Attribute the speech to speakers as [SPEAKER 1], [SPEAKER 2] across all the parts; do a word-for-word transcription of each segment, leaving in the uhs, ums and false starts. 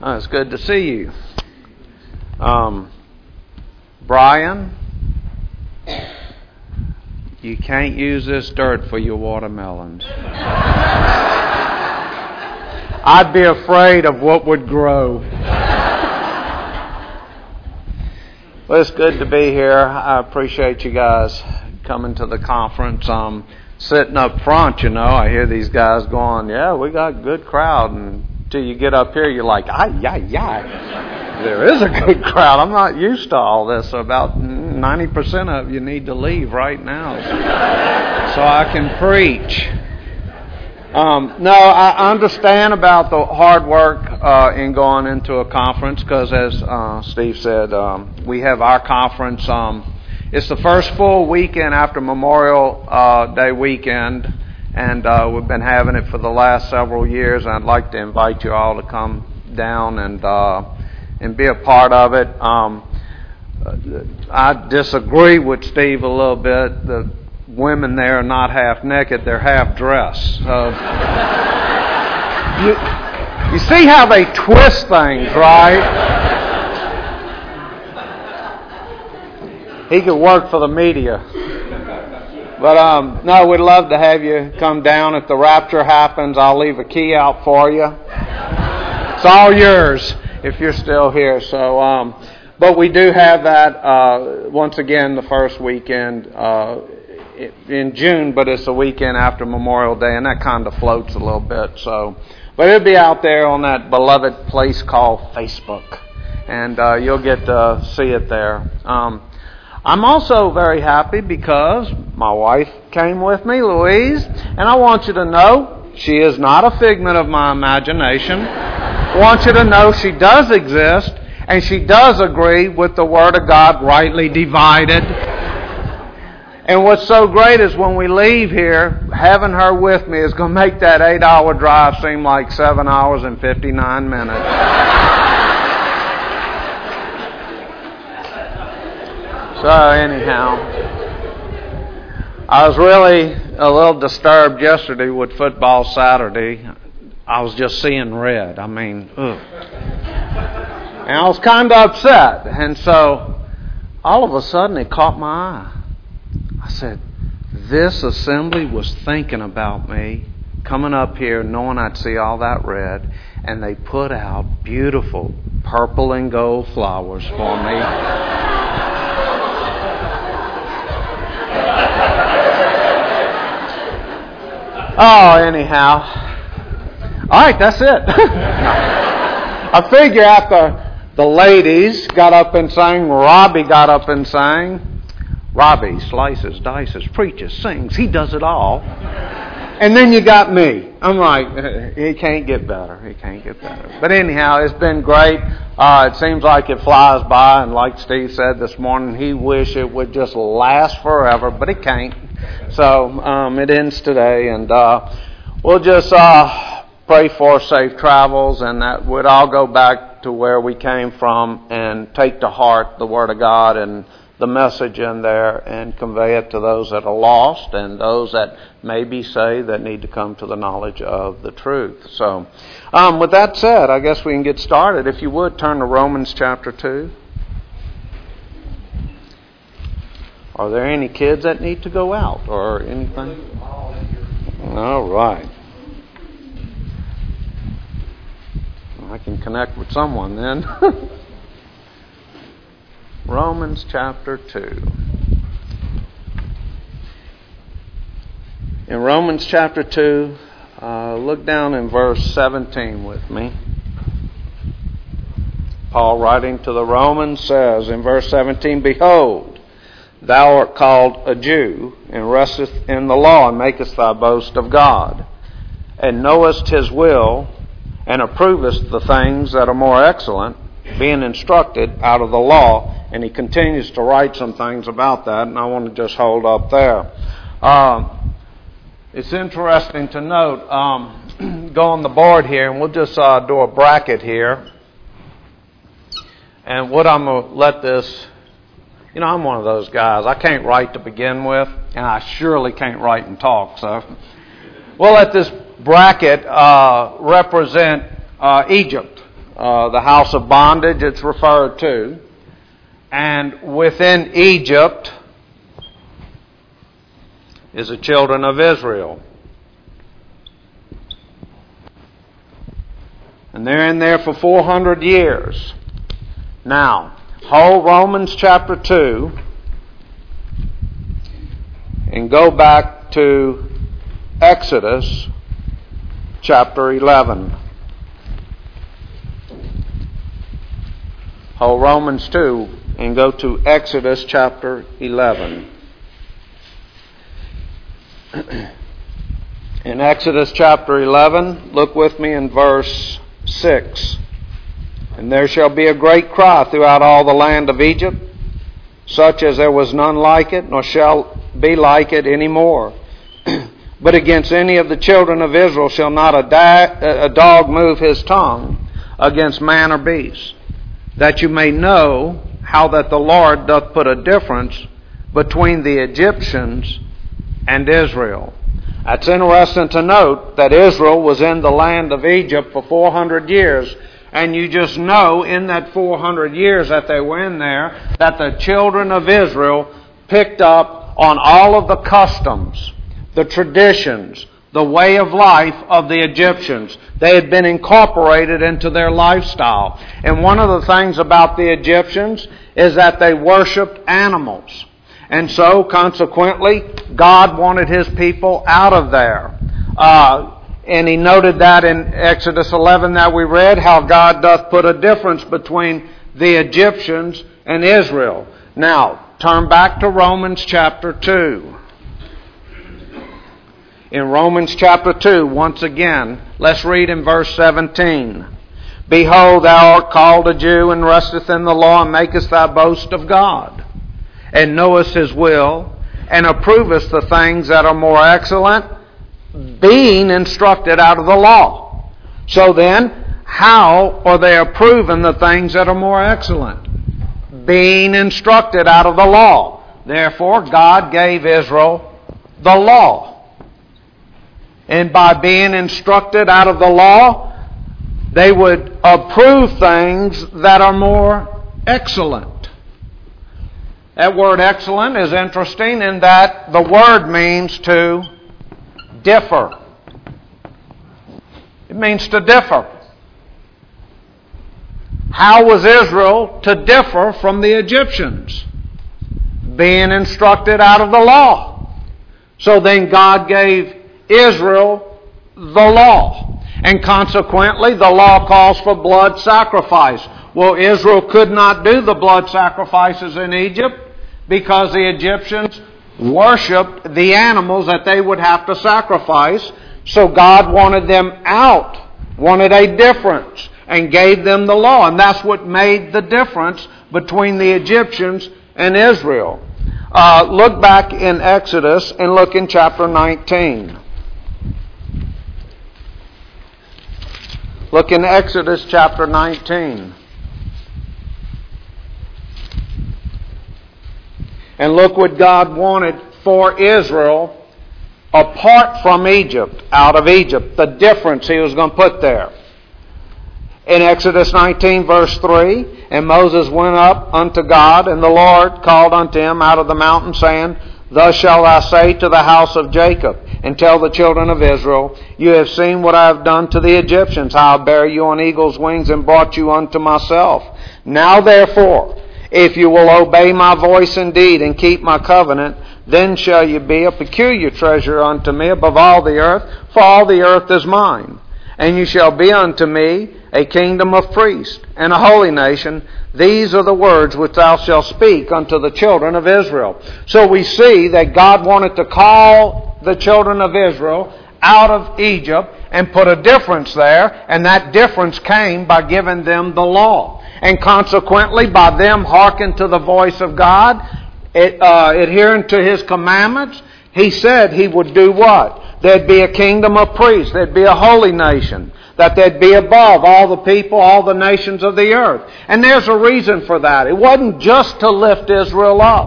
[SPEAKER 1] Oh, it's good to see you. Um, Brian, you can't use this dirt for your watermelons. I'd be afraid of what would grow. Well, it's good to be here. I appreciate you guys coming to the conference. Um, sitting up front, you know, I hear these guys going, yeah, we got a good crowd. And until you get up here, you're like, ay, ay, ay. There is a good crowd. I'm not used to all this. So about ninety percent of you need to leave right now so, so I can preach. Um, no, I understand about the hard work uh, in going into a conference because, as uh, Steve said, um, we have our conference. Um, it's the first full weekend after Memorial uh, Day weekend, and uh, we've been having it for the last several years. And I'd like to invite you all to come down and uh, and be a part of it. Um, I disagree with Steve a little bit. The women there are not half naked, they're half dressed. So you, you see how they twist things, right? He could work for the media. But um, no, we'd love to have you come down. If the rapture happens, I'll leave a key out for you. It's all yours if you're still here. So, um, but we do have that uh, once again the first weekend uh, in June, but it's the weekend after Memorial Day, and that kind of floats a little bit. So, but it'll be out there on that beloved place called Facebook, and uh, you'll get to see it there. Um, I'm also very happy because my wife came with me, Louise, and I want you to know she is not a figment of my imagination. I want you to know she does exist, and she does agree with the Word of God rightly divided. And what's so great is when we leave here, having her with me is going to make that eight-hour drive seem like seven hours and fifty-nine minutes. So anyhow, I was really a little disturbed yesterday with football Saturday. I was just seeing red. I mean, ugh. And I was kind of upset. And so all of a sudden it caught my eye. I said, this assembly was thinking about me coming up here knowing I'd see all that red, and they put out beautiful purple and gold flowers for me. Oh, anyhow. All right, that's it. I figure after the ladies got up and sang, Robbie got up and sang. Robbie slices, dices, preaches, sings. He does it all. And then you got me. I'm like, he can't get better. He can't get better. But anyhow, it's been great. Uh, it seems like it flies by. And like Steve said this morning, he wished it would just last forever. But it can't. So um, it ends today. And uh, we'll just uh, pray for safe travels. And that we'd all go back to where we came from and take to heart the Word of God and the message in there and convey it to those that are lost and those that maybe say that need to come to the knowledge of the truth. So um, with that said, I guess we can get started. If you would, turn to Romans chapter two. Are there any kids that need to go out or anything? All right. I can connect with someone then. Romans chapter two. In Romans chapter two, uh, look down in verse seventeen with me. Paul, writing to the Romans, says in verse seventeen, Behold, thou art called a Jew, and restest in the law, and makest thy boast of God, and knowest his will, and approvest the things that are more excellent, being instructed out of the law. And he continues to write some things about that, and I want to just hold up there. Um, it's interesting to note, um, go on the board here, and we'll just uh, do a bracket here. And what I'm going to let this, you know, I'm one of those guys. I can't write to begin with, and I surely can't write and talk. So we'll let this bracket uh, represent uh, Egypt. uh, the house of bondage it's referred to. And within Egypt is the children of Israel. And they're in there for four hundred years. Now, hold Romans chapter two and go back to Exodus chapter eleven. Hold Romans two and go to Exodus chapter eleven. In Exodus chapter eleven, look with me in verse six. And there shall be a great cry throughout all the land of Egypt, such as there was none like it, nor shall be like it any more. But against any of the children of Israel shall not a, da- a dog move his tongue against man or beast, that you may know how that the Lord doth put a difference between the Egyptians and Israel. It's interesting to note that Israel was in the land of Egypt for four hundred years. And you just know in that four hundred years that they were in there, that the children of Israel picked up on all of the customs, the traditions, the way of life of the Egyptians. They had been incorporated into their lifestyle. And one of the things about the Egyptians is that they worshipped animals. And so, consequently, God wanted His people out of there. Uh, and He noted that in Exodus eleven that we read, how God doth put a difference between the Egyptians and Israel. Now, turn back to Romans chapter two. In Romans chapter two, once again, let's read in verse seventeen. Behold, thou art called a Jew, and restest in the law, and makest thy boast of God, and knowest His will, and approvest the things that are more excellent, being instructed out of the law. So then, how are they approving the things that are more excellent? Being instructed out of the law. Therefore, God gave Israel the law. And by being instructed out of the law, they would approve things that are more excellent. That word excellent is interesting in that the word means to differ. It means to differ. How was Israel to differ from the Egyptians? Being instructed out of the law. So then God gave Israel the law. And consequently, the law calls for blood sacrifice. Well, Israel could not do the blood sacrifices in Egypt because the Egyptians worshipped the animals that they would have to sacrifice. So God wanted them out, wanted a difference, and gave them the law. And that's what made the difference between the Egyptians and Israel. Uh, look back in Exodus and look in chapter nineteen. Look in Exodus chapter nineteen. And look what God wanted for Israel apart from Egypt, out of Egypt, the difference He was going to put there. In Exodus nineteen verse three, and Moses went up unto God, and the Lord called unto him out of the mountain, saying, Thus shalt thou say to the house of Jacob, and tell the children of Israel, You have seen what I have done to the Egyptians, how I bare you on eagle's wings and brought you unto myself. Now therefore, if you will obey my voice indeed and keep my covenant, then shall you be a peculiar treasure unto me above all the earth, for all the earth is mine. And you shall be unto me a kingdom of priests and a holy nation. These are the words which thou shalt speak unto the children of Israel. So we see that God wanted to call the children of Israel out of Egypt and put a difference there, and that difference came by giving them the law. And consequently, by them hearkening to the voice of God, it, uh, adhering to His commandments, He said He would do what? There'd be a kingdom of priests. There'd be a holy nation. That they'd be above all the people, all the nations of the earth. And there's a reason for that. It wasn't just to lift Israel up,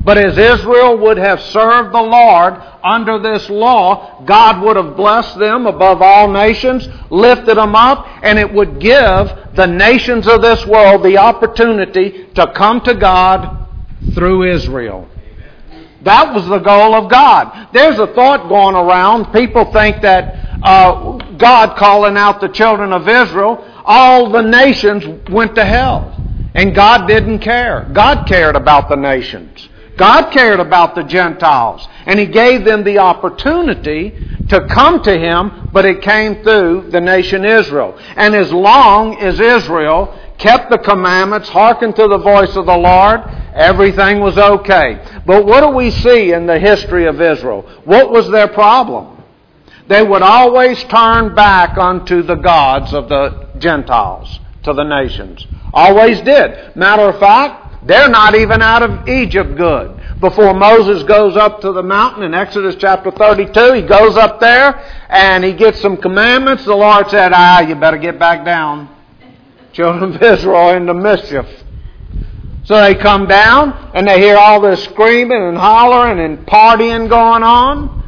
[SPEAKER 1] But as Israel would have served the Lord under this law, God would have blessed them above all nations, lifted them up, and it would give the nations of this world the opportunity to come to God through Israel. That was the goal of God. There's a thought going around. People think that uh, God calling out the children of Israel, all the nations went to hell. And God didn't care. God cared about the nations. God cared about the Gentiles. And He gave them the opportunity to come to Him, but it came through the nation Israel. And as long as Israel kept the commandments, hearkened to the voice of the Lord, everything was okay. But what do we see in the history of Israel? What was their problem? They would always turn back unto the gods of the Gentiles, to the nations. Always did. Matter of fact, they're not even out of Egypt good. Before Moses goes up to the mountain in Exodus chapter thirty-two, he goes up there and he gets some commandments. The Lord said, ah, you better get back down. Children of Israel into mischief. So they come down and they hear all this screaming and hollering and partying going on.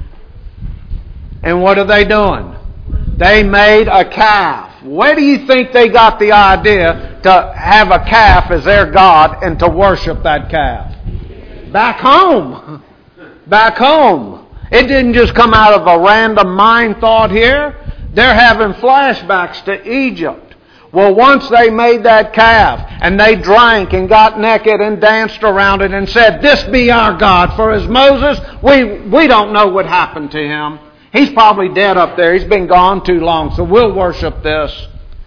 [SPEAKER 1] And what are they doing? They made a calf. Where do you think they got the idea to have a calf as their god and to worship that calf? Back home. Back home. It didn't just come out of a random mind thought here. They're having flashbacks to Egypt. Well, once they made that calf and they drank and got naked and danced around it and said, this be our God. For as Moses, we, we don't know what happened to him. He's probably dead up there. He's been gone too long, so we'll worship this.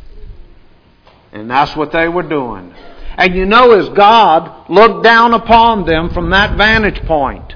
[SPEAKER 1] And that's what they were doing. And you know, as God looked down upon them from that vantage point,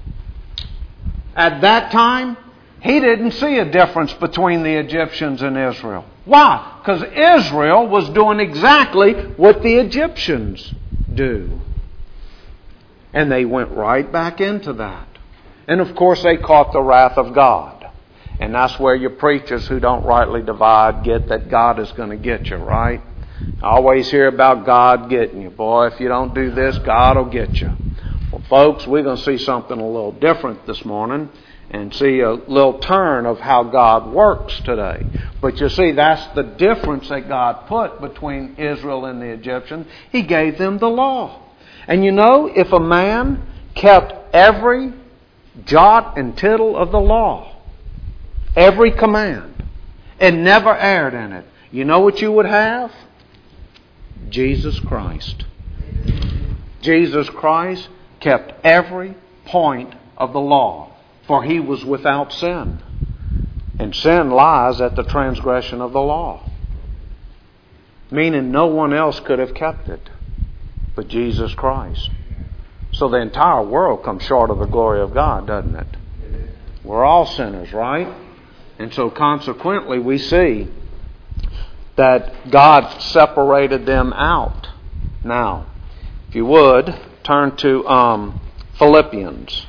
[SPEAKER 1] at that time, He didn't see a difference between the Egyptians and Israel. Why? Because Israel was doing exactly what the Egyptians do. And they went right back into that. And of course they caught the wrath of God. And that's where your preachers who don't rightly divide get that God is going to get you, right? I always hear about God getting you. Boy, if you don't do this, God will get you. Well, folks, we're going to see something a little different this morning and see a little turn of how God works today. But you see, that's the difference that God put between Israel and the Egyptians. He gave them the law. And you know, if a man kept every jot and tittle of the law, every command, and never erred in it, you know what you would have? Jesus Christ. Jesus Christ kept every point of the law, for He was without sin. And sin lies at the transgression of the law. Meaning no one else could have kept it but Jesus Christ. So the entire world comes short of the glory of God, doesn't it? We're all sinners, right? And so consequently we see that God separated them out. Now, if you would, turn to um, Philippians.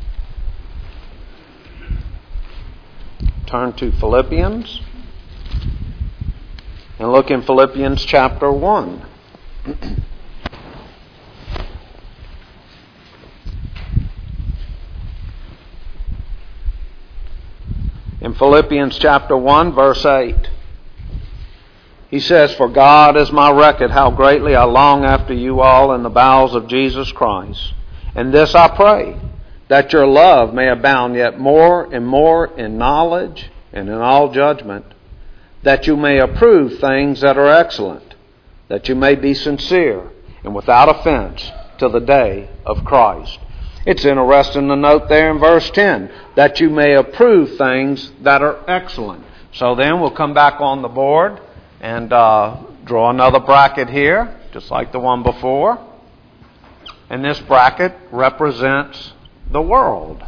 [SPEAKER 1] Turn to Philippians. And look in Philippians chapter one. In Philippians chapter one, verse eight. He says, for God is my record, how greatly I long after you all in the bowels of Jesus Christ. And this I pray, that your love may abound yet more and more in knowledge and in all judgment, that you may approve things that are excellent, that you may be sincere and without offense till the day of Christ. It's interesting to note there in verse ten, that you may approve things that are excellent. So then we'll come back on the board and uh, draw another bracket here, just like the one before. And this bracket represents the world.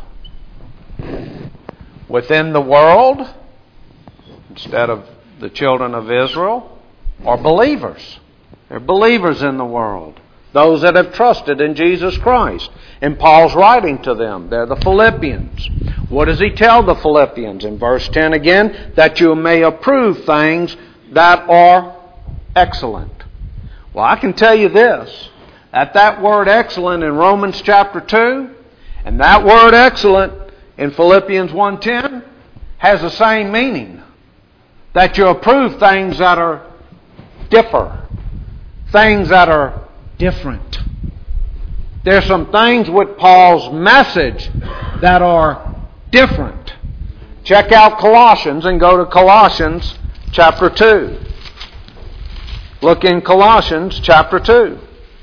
[SPEAKER 1] Within the world, instead of the children of Israel, are believers. They're believers in the world. Those that have trusted in Jesus Christ. And Paul's writing to them. They're the Philippians. What does he tell the Philippians? In verse ten again, that you may approve things that are excellent. Well, I can tell you this, At that word excellent in Romans chapter two, and that word excellent in Philippians one ten has the same meaning. That you approve things that are differ. Things that are different. There's some things with Paul's message that are different. Check out Colossians and go to Colossians chapter two. Look in Colossians chapter two.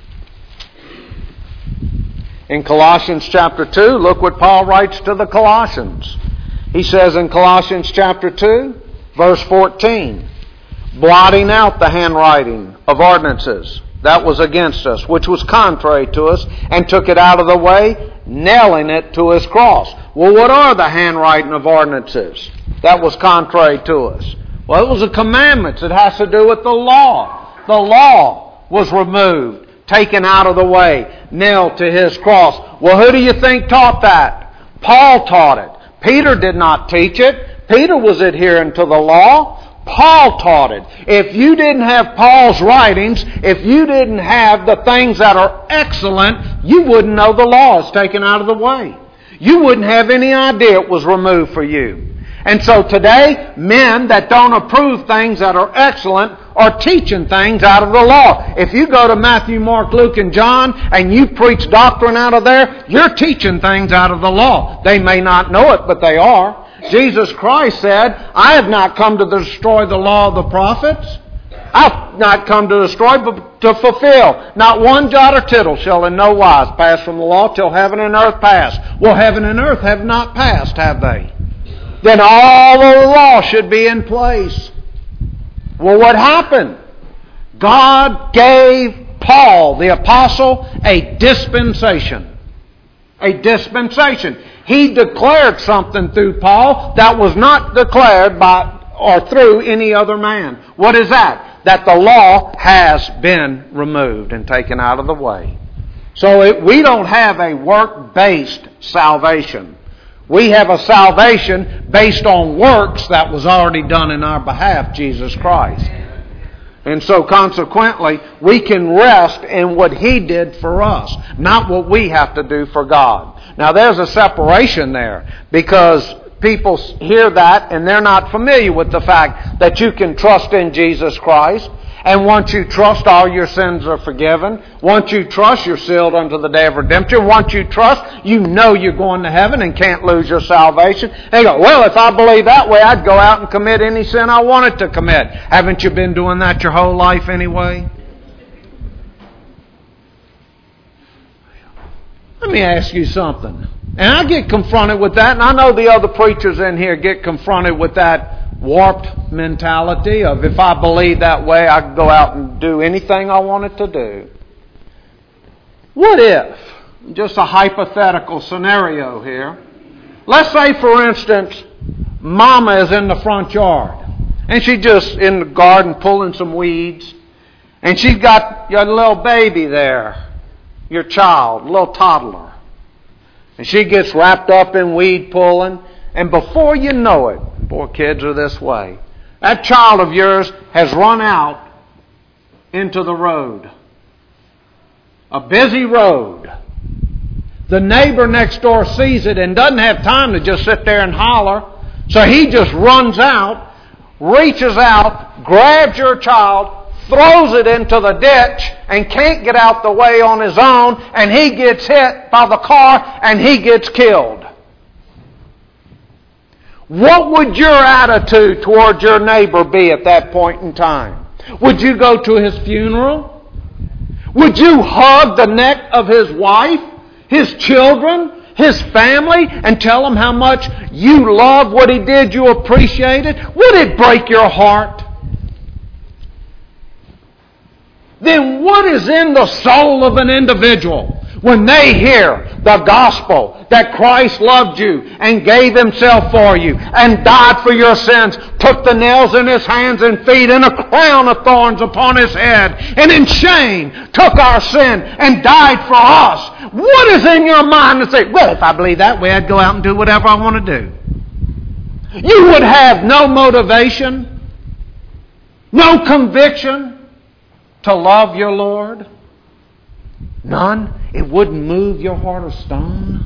[SPEAKER 1] In Colossians chapter two, look what Paul writes to the Colossians. He says in Colossians chapter two, verse fourteen, blotting out the handwriting of ordinances that was against us, which was contrary to us, and took it out of the way, nailing it to his cross. Well, what are the handwriting of ordinances that was contrary to us? Well, it was the commandments. It has to do with the law. The law was removed, taken out of the way, nailed to his cross. Well, who do you think taught that? Paul taught it. Peter did not teach it. Peter was adhering to the law. Paul taught it. If you didn't have Paul's writings, if you didn't have the things that are excellent, you wouldn't know the law is taken out of the way. You wouldn't have any idea it was removed for you. And so today, men that don't approve things that are excellent are teaching things out of the law. If you go to Matthew, Mark, Luke, and John, and you preach doctrine out of there, you're teaching things out of the law. They may not know it, but they are. Jesus Christ said, I have not come to destroy the law of the prophets. I've not come to destroy, but to fulfill. Not one jot or tittle shall in no wise pass from the law till heaven and earth pass. Well, heaven and earth have not passed, have they? Then all of the law should be in place. Well, what happened? God gave Paul, the apostle, a dispensation. A dispensation. He declared something through Paul that was not declared by or through any other man. What is that? That the law has been removed and taken out of the way. So it, we don't have a work-based salvation. We have a salvation based on works that was already done in our behalf, Jesus Christ. And so consequently, we can rest in what He did for us, not what we have to do for God. Now there's a separation there, because people hear that and they're not familiar with the fact that you can trust in Jesus Christ. And once you trust, all your sins are forgiven. Once you trust, you're sealed unto the day of redemption. Once you trust, you know you're going to heaven and can't lose your salvation. And you go, well, if I believe that way, I'd go out and commit any sin I wanted to commit. Haven't you been doing that your whole life anyway? Let me ask you something. And I get confronted with that, and I know the other preachers in here get confronted with that warped mentality of, if I believe that way, I can go out and do anything I wanted to do. What if, just a hypothetical scenario here, let's say, for instance, Mama is in the front yard, and she's just in the garden pulling some weeds, and she's got your little baby there, your child, little toddler. And she gets wrapped up in weed pulling, and before you know it, boy, kids are this way, that child of yours has run out into the road. A busy road. The neighbor next door sees it and doesn't have time to just sit there and holler, so he just runs out, reaches out, grabs your child, throws it into the ditch, and can't get out the way on his own, and he gets hit by the car, and he gets killed. What would your attitude toward your neighbor be at that point in time? Would you go to his funeral? Would you hug the neck of his wife, his children, his family, and tell him how much you love what he did, you appreciate it? Would it break your heart? Then what is in the soul of an individual when they hear the gospel that Christ loved you and gave Himself for you and died for your sins, took the nails in His hands and feet and a crown of thorns upon His head, and in shame took our sin and died for us? What is in your mind to say, well, if I believe that way, I'd go out and do whatever I want to do? You would have no motivation, no conviction to love your Lord. None? It wouldn't move your heart of stone?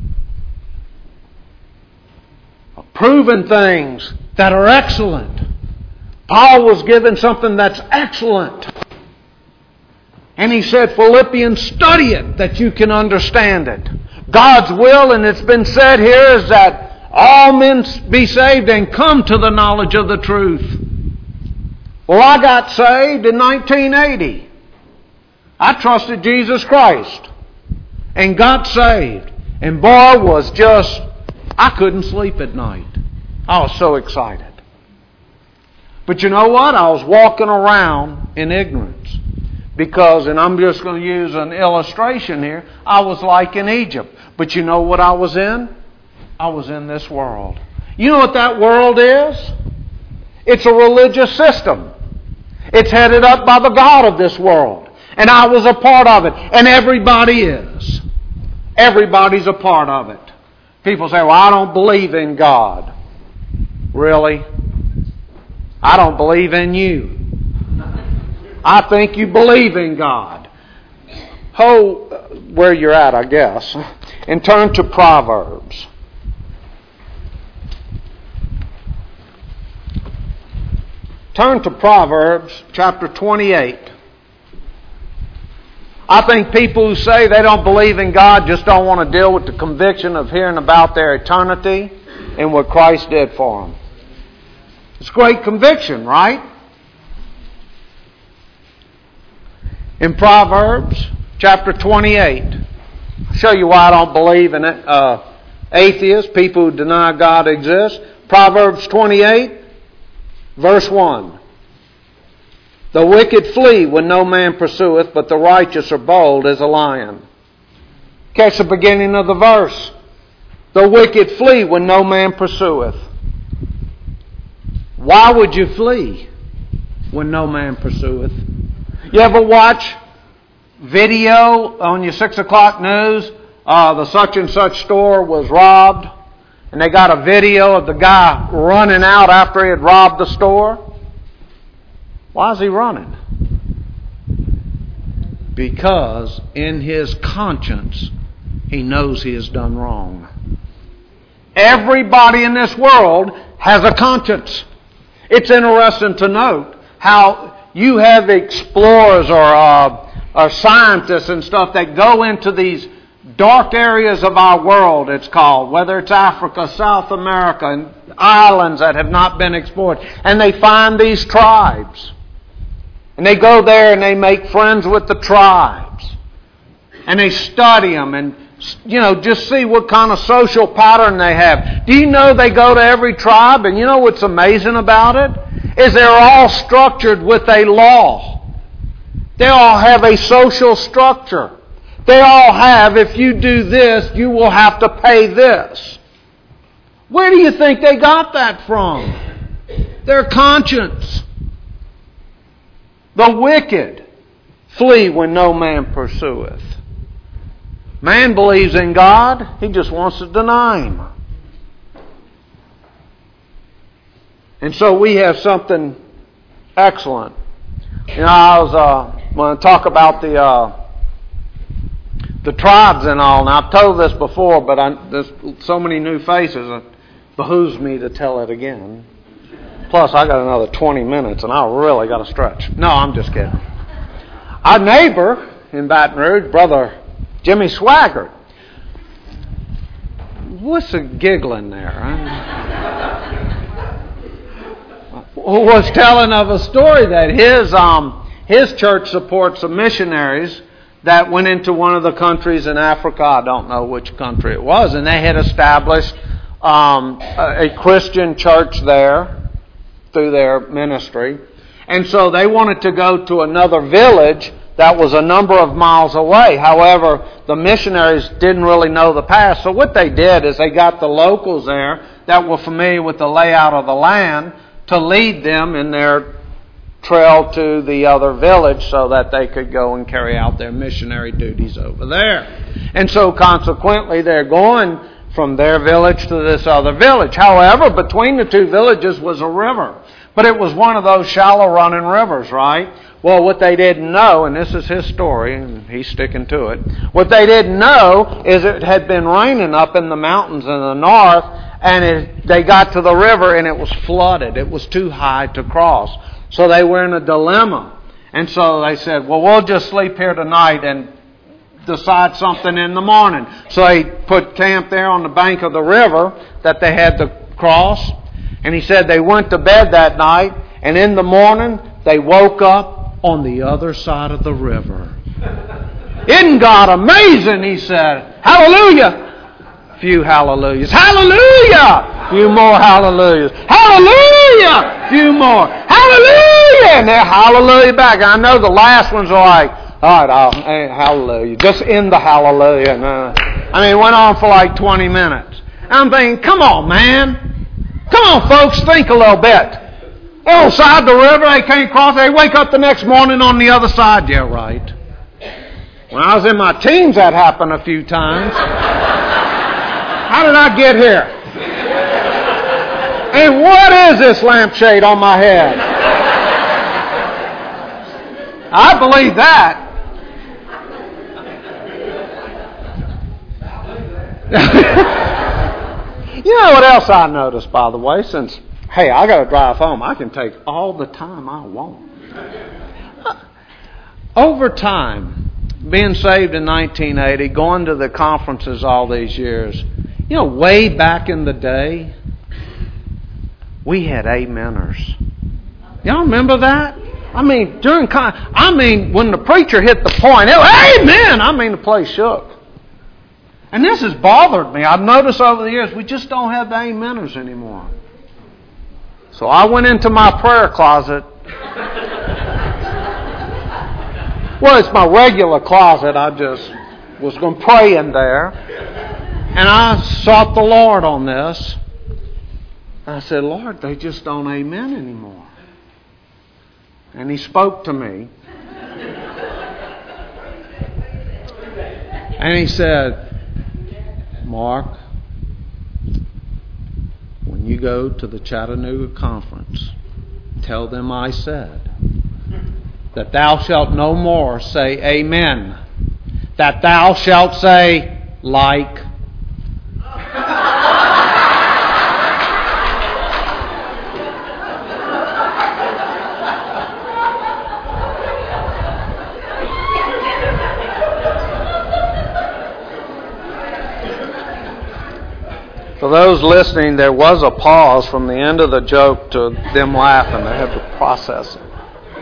[SPEAKER 1] Proving things that are excellent. Paul was given something that's excellent. And he said, Philippians, study it that you can understand it. God's will, and it's been said here, is that all men be saved and come to the knowledge of the truth. Well, I got saved in nineteen eighty. I trusted Jesus Christ and got saved. And boy, was just, I couldn't sleep at night. I was so excited. But you know what? I was walking around in ignorance. Because, and I'm just going to use an illustration here, I was like in Egypt. But you know what I was in? I was in this world. You know what that world is? It's a religious system. It's headed up by the God of this world. And I was a part of it. And everybody is. Everybody's a part of it. People say, well, I don't believe in God. Really? I don't believe in you. I think you believe in God. Ho, where you're at, I guess. And turn to Proverbs. Turn to Proverbs chapter twenty-eight. I think people who say they don't believe in God just don't want to deal with the conviction of hearing about their eternity and what Christ did for them. It's great conviction, right? In Proverbs chapter twenty-eight, I'll show you why I don't believe in it. Uh, atheists, people who deny God exists. Proverbs twenty-eight, verse one. The wicked flee when no man pursueth, but the righteous are bold as a lion. Catch the beginning of the verse. The wicked flee when no man pursueth. Why would you flee when no man pursueth? You ever watch video on your six o'clock news? Uh, the such and such store was robbed, and they got a video of the guy running out after he had robbed the store. Why is he running? Because in his conscience, he knows he has done wrong. Everybody in this world has a conscience. It's interesting to note how you have explorers or, uh, or scientists and stuff that go into these dark areas of our world, it's called, whether it's Africa, South America, and islands that have not been explored. And they find these tribes. And they go there and they make friends with the tribes. And they study them and, you know, just see what kind of social pattern they have. Do you know they go to every tribe? And you know what's amazing about it? Is they're all structured with a law. They all have a social structure. They all have, if you do this, you will have to pay this. Where do you think they got that from? Their conscience. The wicked flee when no man pursueth. Man believes in God, he just wants to deny Him. And so we have something excellent. You know, I was uh, going to talk about the uh, the tribes and all. And I've told this before, but I, there's so many new faces, it behooves me to tell it again. Plus, I got another twenty minutes, and I really got to stretch. No, I'm just kidding. Our neighbor in Baton Rouge, Brother Jimmy Swaggart. What's the giggling there? Was telling of a story that his um, his church supports some missionaries that went into one of the countries in Africa. I don't know which country it was, and they had established um, a, a Christian church there through their ministry. And so they wanted to go to another village that was a number of miles away. However, the missionaries didn't really know the path. So what they did is they got the locals there that were familiar with the layout of the land to lead them in their trail to the other village so that they could go and carry out their missionary duties over there. And so consequently, they're going from their village to this other village. However, between the two villages was a river. But it was one of those shallow running rivers, right? Well, what they didn't know, and this is his story, and he's sticking to it, what they didn't know is it had been raining up in the mountains in the north, and it, they got to the river and it was flooded. It was too high to cross. So they were in a dilemma. And so they said, well, we'll just sleep here tonight and decide something in the morning. So they put camp there on the bank of the river that they had to cross. And he said they went to bed that night, and in the morning they woke up on the other side of the river. Isn't God amazing? He said. Hallelujah. Few hallelujahs. Hallelujah. Few more hallelujahs. Hallelujah. Few more. Hallelujah. And they're hallelujah back. I know the last ones are like, all right, I'll, hey, hallelujah. Just end the hallelujah. No. I mean, it went on for like twenty minutes. I'm thinking, come on, man. Come on, folks, think a little bit. They're on the side of the river, they can't cross. They wake up the next morning on the other side. Yeah, right. When I was in my teens, that happened a few times. How did I get here? And what is this lampshade on my head? I believe that. You know what else I noticed, by the way, since, hey, I got to drive home. I can take all the time I want. Over time, being saved in nineteen eighty, going to the conferences all these years, you know, way back in the day, we had ameners. Y'all remember that? I mean, during con- I mean, when the preacher hit the point, it was, amen! I mean, the place shook. And this has bothered me. I've noticed over the years, we just don't have the ameners anymore. So I went into my prayer closet. Well, it's my regular closet. I just was going to pray in there. And I sought the Lord on this. I said, Lord, they just don't amen anymore. And He spoke to me. And He said, Mark, when you go to the Chattanooga conference, tell them I said that thou shalt no more say amen, that thou shalt say like. For those listening, there was a pause from the end of the joke to them laughing. They had to process it.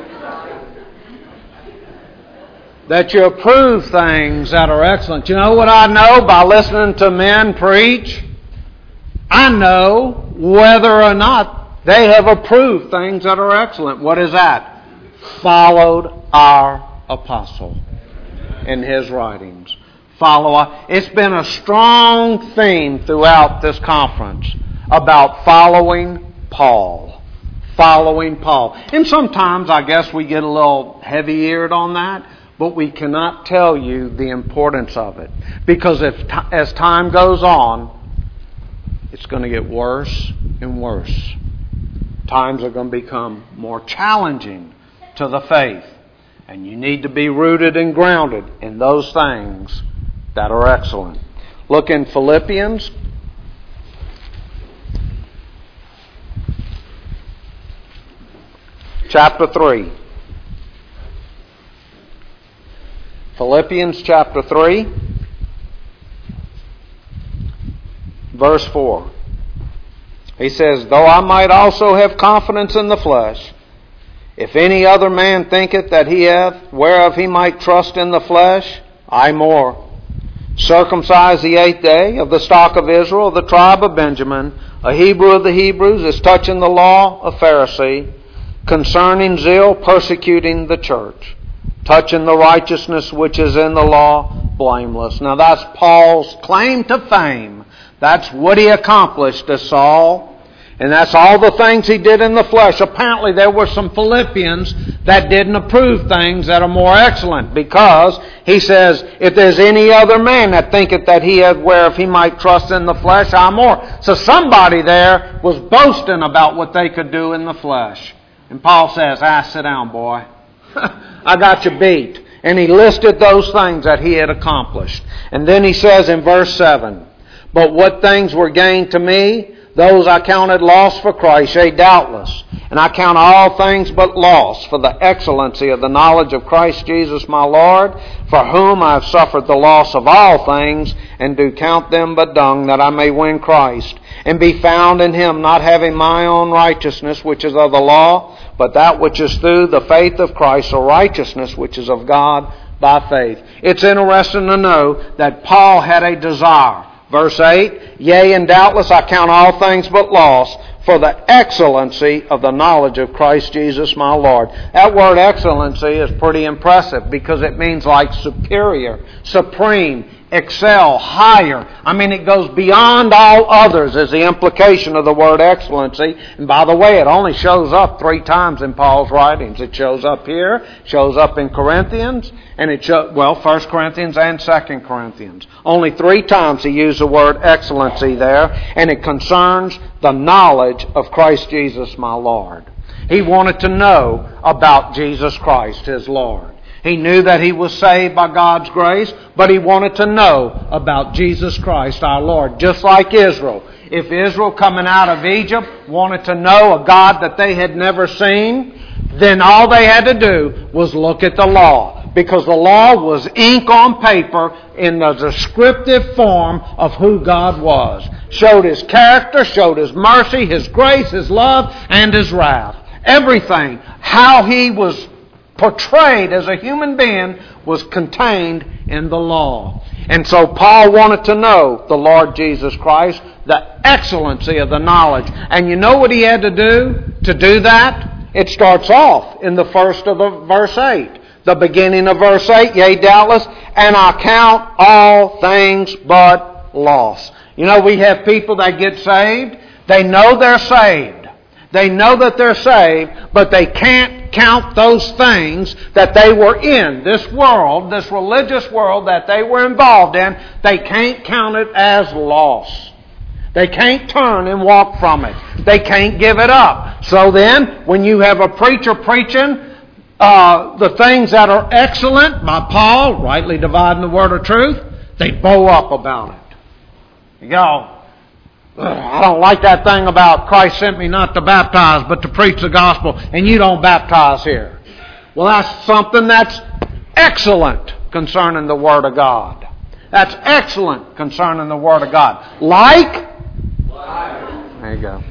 [SPEAKER 1] That you approve things that are excellent. You know what I know by listening to men preach? I know whether or not they have approved things that are excellent. What is that? Followed our apostle in his writings. Follow. It's been a strong theme throughout this conference about following Paul. Following Paul. And sometimes I guess we get a little heavy-eared on that, but we cannot tell you the importance of it. Because if t- as time goes on, it's going to get worse and worse. Times are going to become more challenging to the faith. And you need to be rooted and grounded in those things that are excellent. Look in Philippians chapter three. Philippians chapter three, verse four. He says, though I might also have confidence in the flesh, if any other man thinketh that he hath whereof he might trust in the flesh, I more. Circumcised the eighth day, of the stock of Israel, of the tribe of Benjamin, a Hebrew of the Hebrews, as touching the law, a Pharisee, concerning zeal, persecuting the church, touching the righteousness which is in the law, blameless. Now that's Paul's claim to fame. That's what he accomplished as Saul. And that's all the things he did in the flesh. Apparently there were some Philippians that didn't approve things that are more excellent. Because he says, if there's any other man that thinketh that he hath whereof he might trust in the flesh, I more. So somebody there was boasting about what they could do in the flesh. And Paul says, ah, sit down, boy. I got you beat. And he listed those things that he had accomplished. And then he says in verse seven, but what things were gained to me, those I counted loss for Christ, yea, doubtless. And I count all things but loss for the excellency of the knowledge of Christ Jesus my Lord, for whom I have suffered the loss of all things, and do count them but dung, that I may win Christ, and be found in Him, not having my own righteousness, which is of the law, but that which is through the faith of Christ, the righteousness which is of God by faith. It's interesting to know that Paul had a desire. Verse eight, yea, and doubtless I count all things but loss for the excellency of the knowledge of Christ Jesus my Lord. That word excellency is pretty impressive because it means like superior, supreme, excel, higher. I mean, it goes beyond all others is the implication of the word excellency. And by the way, it only shows up three times in Paul's writings. It shows up here, shows up in Corinthians, and it shows, well, First Corinthians and Second Corinthians. Only three times he used the word excellency there, and it concerns the knowledge of Christ Jesus my Lord. He wanted to know about Jesus Christ, his Lord. He knew that he was saved by God's grace, but he wanted to know about Jesus Christ, our Lord, just like Israel. If Israel coming out of Egypt wanted to know a God that they had never seen, then all they had to do was look at the law, because the law was ink on paper in the descriptive form of who God was. Showed His character, showed His mercy, His grace, His love, and His wrath. Everything, how He was portrayed as a human being, was contained in the law. And so Paul wanted to know the Lord Jesus Christ, the excellency of the knowledge. And you know what he had to do to do that? It starts off in the first of the verse eight. The beginning of verse eight, yea, doubtless, and I count all things but loss. You know, we have people that get saved. They know they're saved. They know that they're saved, but they can't count those things that they were in, this world, this religious world that they were involved in. They can't count it as loss. They can't turn and walk from it. They can't give it up. So then, when you have a preacher preaching uh, the things that are excellent by Paul, rightly dividing the word of truth, they bow up about it. You go, I don't like that thing about Christ sent me not to baptize but to preach the gospel, and you don't baptize here. Well, that's something that's excellent concerning the Word of God. That's excellent concerning the Word of God. Like? There you go.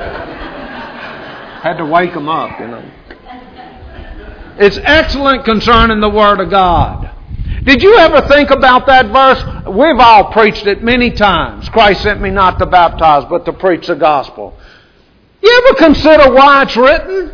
[SPEAKER 1] Had to wake them up, you know. It's excellent concerning the Word of God. Did you ever think about that verse? We've all preached it many times. Christ sent me not to baptize, but to preach the gospel. You ever consider why it's written?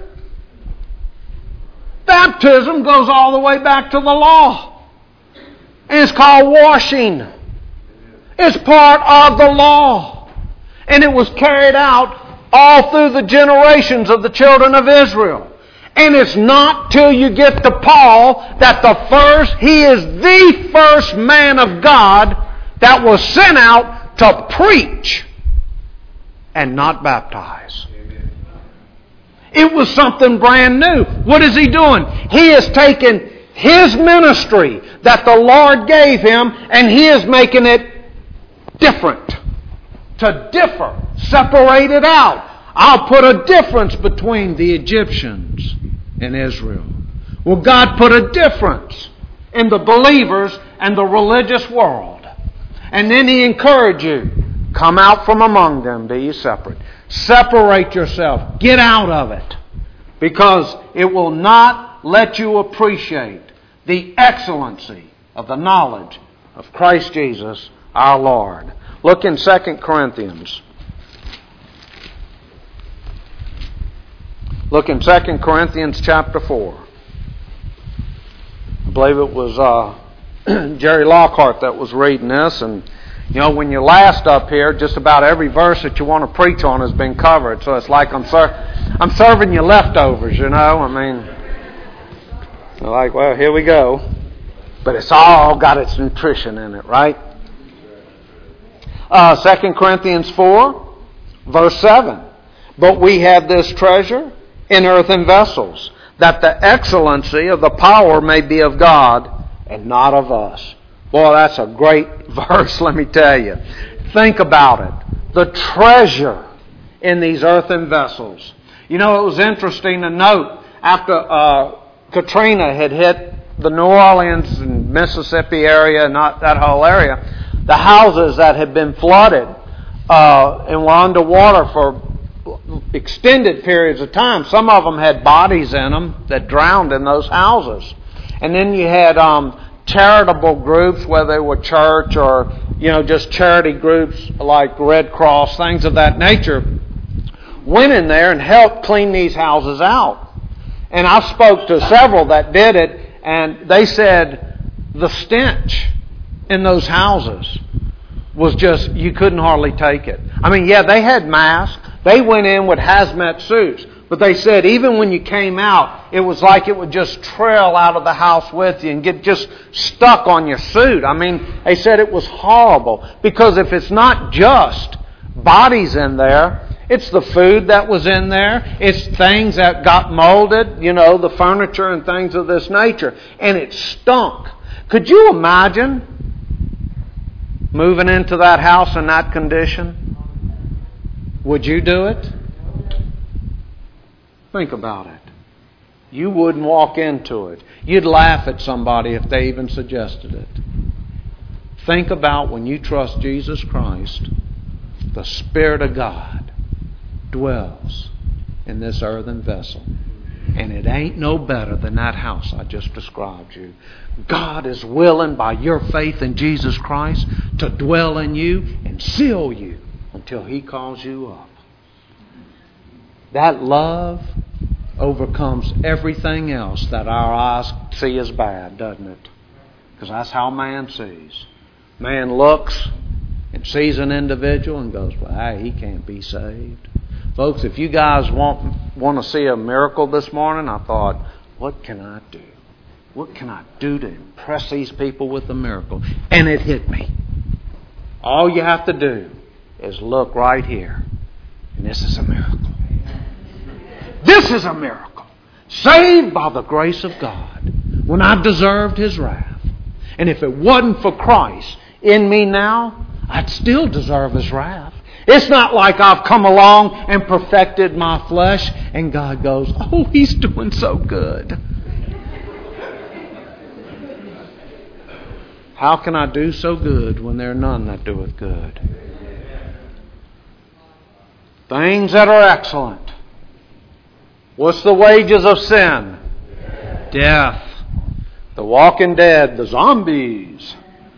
[SPEAKER 1] Baptism goes all the way back to the law. And it's called washing. It's part of the law. And it was carried out all through the generations of the children of Israel. And it's not till you get to Paul that the first, he is the first man of God that was sent out to preach and not baptize. It was something brand new. What is he doing? He is taking his ministry that the Lord gave him and he is making it different. To differ. Separate it out. I'll put a difference between the Egyptians and Israel. Well, God put a difference in the believers and the religious world. And then He encouraged you, come out from among them, be ye separate. Separate yourself. Get out of it. Because it will not let you appreciate the excellency of the knowledge of Christ Jesus our Lord. Look in Second Corinthians. Look in Second Corinthians chapter four. I believe it was uh, Jerry Lockhart that was reading this. And, you know, when you're last up here, just about every verse that you want to preach on has been covered. So it's like I'm, ser- I'm serving you leftovers, you know. I mean, you're like, well, here we go. But it's all got its nutrition in it, right? Uh, Second Corinthians four, verse seven. But we have this treasure in earthen vessels, that the excellency of the power may be of God and not of us. Boy, that's a great verse, let me tell you. Think about it. The treasure in these earthen vessels. You know, it was interesting to note after uh, Katrina had hit the New Orleans and Mississippi area, not that whole area, the houses that had been flooded uh, and were underwater for extended periods of time. Some of them had bodies in them that drowned in those houses. And then you had um, charitable groups, whether they were church or, you know, just charity groups like Red Cross, things of that nature, went in there and helped clean these houses out. And I spoke to several that did it, and they said the stench in those houses was just, you couldn't hardly take it. I mean, yeah, they had masks. They went in with hazmat suits. But they said even when you came out, it was like it would just trail out of the house with you and get just stuck on your suit. I mean, they said it was horrible. Because if it's not just bodies in there, it's the food that was in there. It's things that got molded, you know, the furniture and things of this nature. And it stunk. Could you imagine moving into that house in that condition? Would you do it? Think about it. You wouldn't walk into it. You'd laugh at somebody if they even suggested it. Think about when you trust Jesus Christ, the Spirit of God dwells in this earthen vessel. And it ain't no better than that house I just described you. God is willing, by your faith in Jesus Christ, to dwell in you and seal you until He calls you up. That love overcomes everything else that our eyes see as bad, doesn't it? Because that's how man sees. Man looks and sees an individual and goes, well, hey, he can't be saved. Folks, if you guys want, want to see a miracle this morning, I thought, what can I do? What can I do to impress these people with a miracle? And it hit me. All you have to do is look right here. And this is a miracle. This is a miracle. Saved by the grace of God when I deserved His wrath. And if it wasn't for Christ in me now, I'd still deserve His wrath. It's not like I've come along and perfected my flesh and God goes, oh, He's doing so good. How can I do so good when there are none that doeth good? Things that are excellent. What's the wages of sin? Death. The walking dead, the zombies.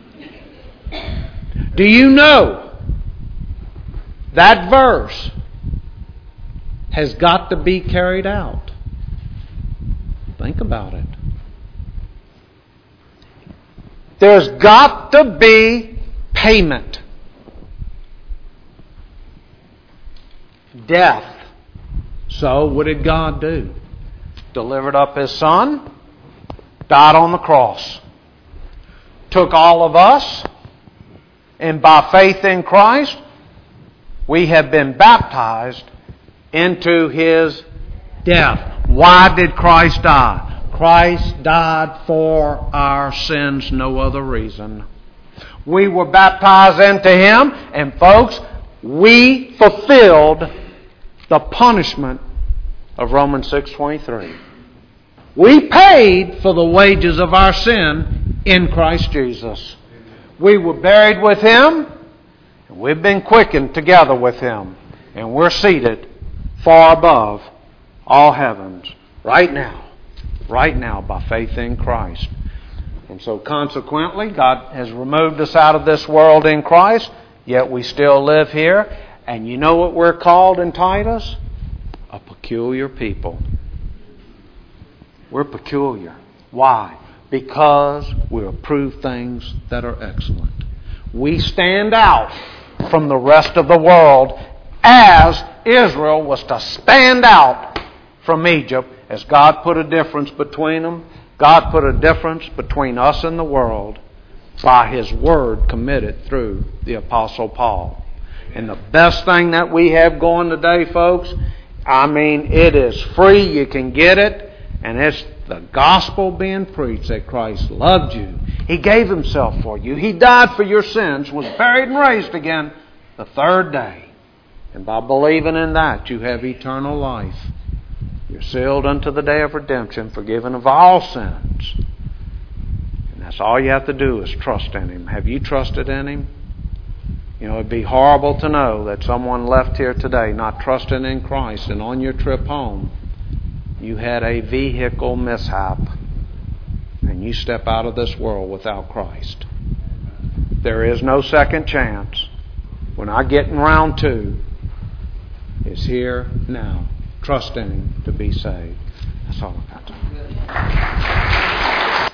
[SPEAKER 1] Do you know that verse has got to be carried out? Think about it. There's got to be payment. Death. So what did God do? Delivered up His Son, died on the cross, took all of us, and by faith in Christ, we have been baptized into His death. Why did Christ die? Christ died for our sins, no other reason. We were baptized into Him, and folks, we fulfilled the punishment of Romans six twenty-three. We paid for the wages of our sin in Christ Jesus. We were buried with Him, and we've been quickened together with Him. And we're seated far above all heavens right now. Right now by faith in Christ. And so consequently, God has removed us out of this world in Christ, yet we still live here. And you know what we're called in Titus? A peculiar people. We're peculiar. Why? Because we approve things that are excellent. We stand out from the rest of the world as Israel was to stand out from Egypt, as God put a difference between them. God put a difference between us and the world by His Word committed through the Apostle Paul. And the best thing that we have going today, folks, I mean, it is free. You can get it. And it's the gospel being preached that Christ loved you. He gave Himself for you. He died for your sins, was buried and raised again the third day. And by believing in that, you have eternal life. You're sealed unto the day of redemption, forgiven of all sins. And that's all you have to do is trust in Him. Have you trusted in Him? You know, it'd be horrible to know that someone left here today not trusting in Christ, and on your trip home, you had a vehicle mishap, and you step out of this world without Christ. There is no second chance. We're not getting round two. It's here now. Trust in Him to be saved. That's all I've got to say.